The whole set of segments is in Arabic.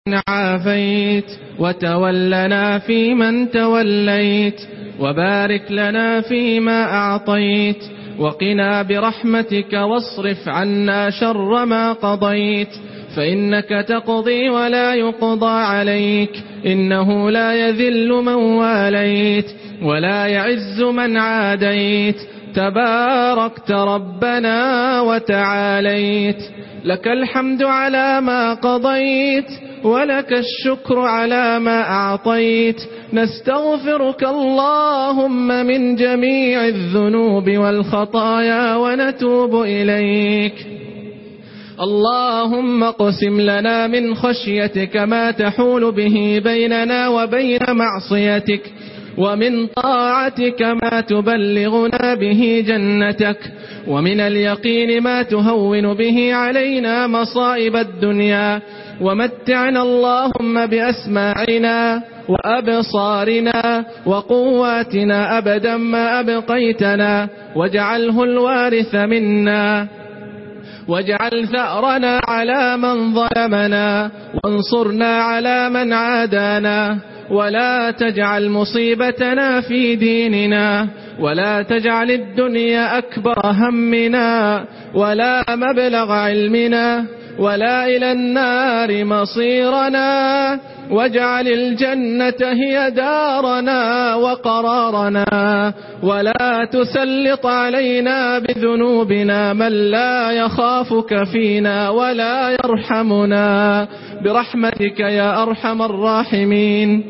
عافيت وتولنا فيمن توليت وبارك لنا فيما أعطيت وقنا برحمتك واصرف عنا شر ما قضيت فإنك تقضي ولا يقضى عليك إنه لا يذل من واليت ولا يعز من عاديت تباركت ربنا وتعاليت لك الحمد على ما قضيت ولك الشكر على ما أعطيت نستغفرك اللهم من جميع الذنوب والخطايا ونتوب إليك اللهم اقسم لنا من خشيتك ما تحول به بيننا وبين معصيتك ومن طاعتك ما تبلغنا به جنتك ومن اليقين ما تهون به علينا مصائب الدنيا ومتعنا اللهم بأسماعنا وأبصارنا وقواتنا أبدا ما أبقيتنا واجعله الوارث منا واجعل ثأرنا على من ظلمنا وانصرنا على من عادانا ولا تجعل مصيبتنا في ديننا ولا تجعل الدنيا أكبر همنا ولا مبلغ علمنا ولا إلى النار مصيرنا واجعل الجنة هي دارنا وقرارنا ولا تسلط علينا بذنوبنا من لا يخافك فينا ولا يرحمنا برحمتك يا أرحم الراحمين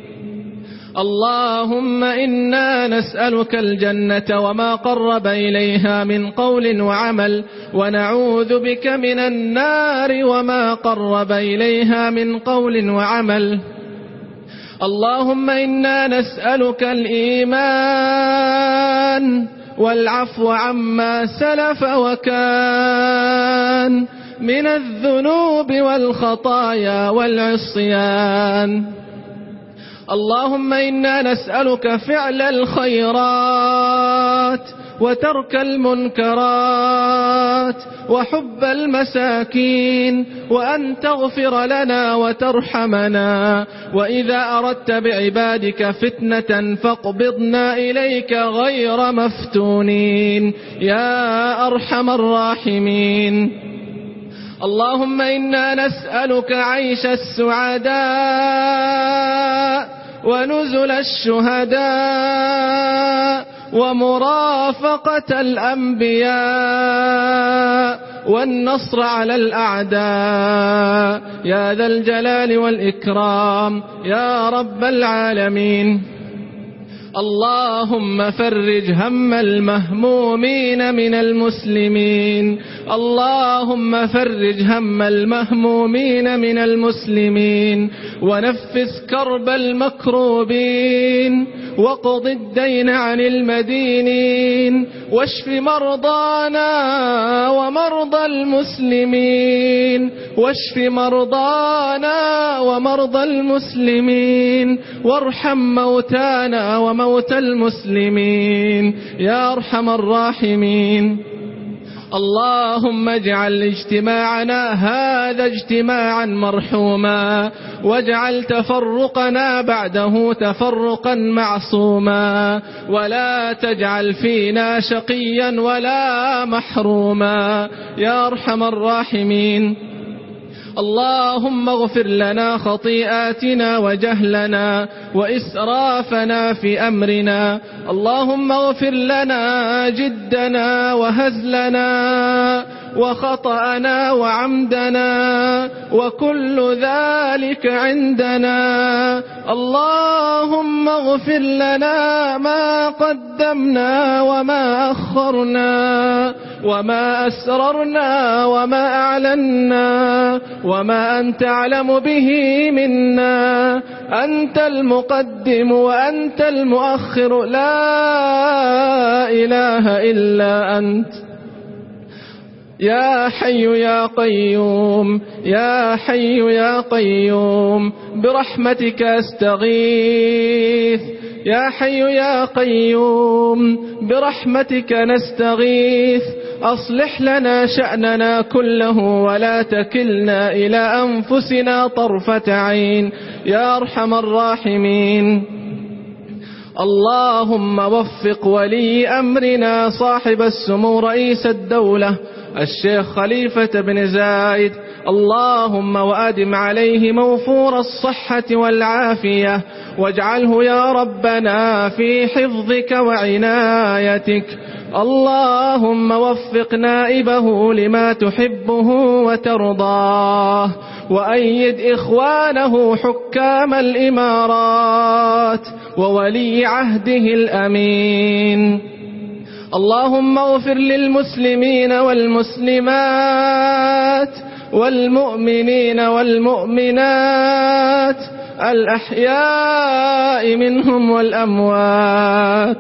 اللهم إنا نسألك الجنة وما قرب إليها من قول وعمل ونعوذ بك من النار وما قرب إليها من قول وعمل اللهم إنا نسألك الإيمان والعفو عما سلف وكان من الذنوب والخطايا والعصيان اللهم إنا نسألك فعل الخيرات وترك المنكرات وحب المساكين وأن تغفر لنا وترحمنا وإذا أردت بعبادك فتنة فاقبضنا إليك غير مفتونين يا أرحم الراحمين اللهم إنا نسألك عيش السعداء ونزل الشهداء ومرافقة الأنبياء والنصر على الأعداء يا ذا الجلال والإكرام يا رب العالمين اللهم فرج هم المهمومين من المسلمين اللهم فرج هم المهمومين من المسلمين ونفس كرب المكروبين وقض الدين عن المدينين واشف مرضانا ومرضى المسلمين واشف مرضانا ومرضى المسلمين وارحم موتانا وموتى المسلمين يا أرحم الراحمين اللهم اجعل اجتماعنا هذا اجتماعا مرحوما واجعل تفرقنا بعده تفرقا معصوما ولا تجعل فينا شقيا ولا محروما يا أرحم الراحمين اللهم اغفر لنا خطيئاتنا وجهلنا وإسرافنا في أمرنا اللهم اغفر لنا جدنا وهزلنا وخطأنا وعمدنا وكل ذلك عندنا اللهم اغفر لنا ما قدمنا وما أخرنا وما أسررنا وما أعلنا وما أنت أعلم به منا أنت المقدم وأنت المؤخر لا إله إلا أنت يا حي يا قيوم يا حي يا قيوم برحمتك أستغيث. يا حي يا قيوم برحمتك نستغيث. أصلح لنا شأننا كله ولا تكلنا إلى أنفسنا طرفة عين يا أرحم الراحمين. اللهم وفق ولي أمرنا صاحب السمو رئيس الدولة الشيخ خليفة بن زايد، اللهم وأدم عليه موفور الصحة والعافية، واجعله يا ربنا في حفظك وعنايتك. اللهم وفق نائبه لما تحبه وترضاه، وأيد إخوانه حكام الإمارات وولي عهده الأمين. اللهم اغفر للمسلمين والمسلمات والمؤمنين والمؤمنات الأحياء منهم والأموات.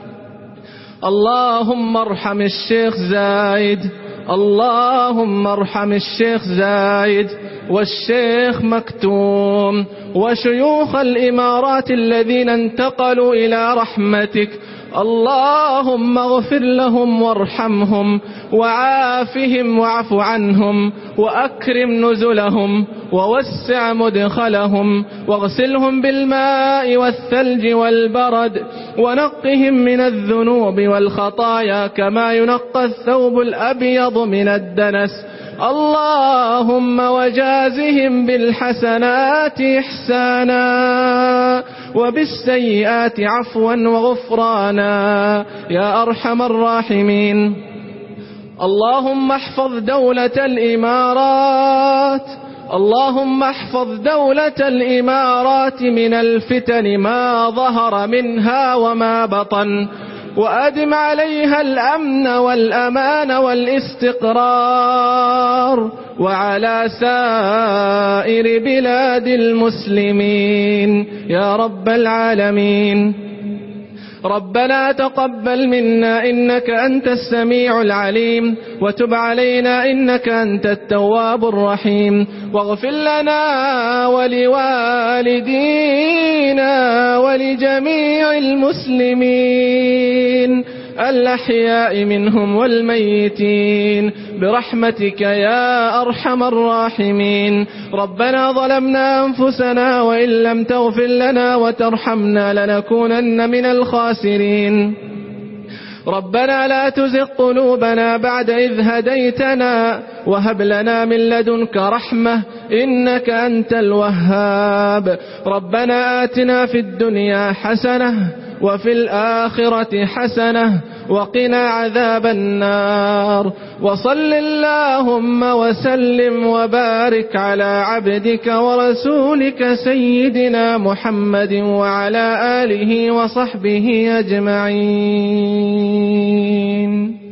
اللهم ارحم الشيخ زايد، اللهم ارحم الشيخ زايد والشيخ مكتوم وشيوخ الإمارات الذين انتقلوا إلى رحمتك. اللهم اغفر لهم وارحمهم وعافهم واعف عنهم وأكرم نزلهم ووسع مدخلهم، واغسلهم بالماء والثلج والبرد، ونقهم من الذنوب والخطايا كما ينقى الثوب الأبيض من الدنس. اللهم وجازهم بالحسنات إحسانا وبالسيئات عفوا وغفرانا يا أرحم الراحمين. اللهم احفظ دولة الإمارات، اللهم احفظ دولة الإمارات من الفتن ما ظهر منها وما بطن، وأدم عليها الأمن والأمان والاستقرار، وعلى سائر بلاد المسلمين يا رب العالمين. ربنا تقبل منا إنك أنت السميع العليم، وتب علينا إنك أنت التواب الرحيم، واغفر لنا ولوالدينا ولجميع المسلمين الأحياء منهم والميتين برحمتك يا أرحم الراحمين. ربنا ظلمنا أنفسنا وإن لم تغفر لنا وترحمنا لنكونن من الخاسرين. ربنا لا تزغ قلوبنا بعد إذ هديتنا وهب لنا من لدنك رحمة إنك أنت الوهاب. ربنا آتنا في الدنيا حسنة وفي الآخرة حسنة وقنا عذاب النار. وصل اللهم وسلم وبارك على عبدك ورسولك سيدنا محمد وعلى آله وصحبه أجمعين.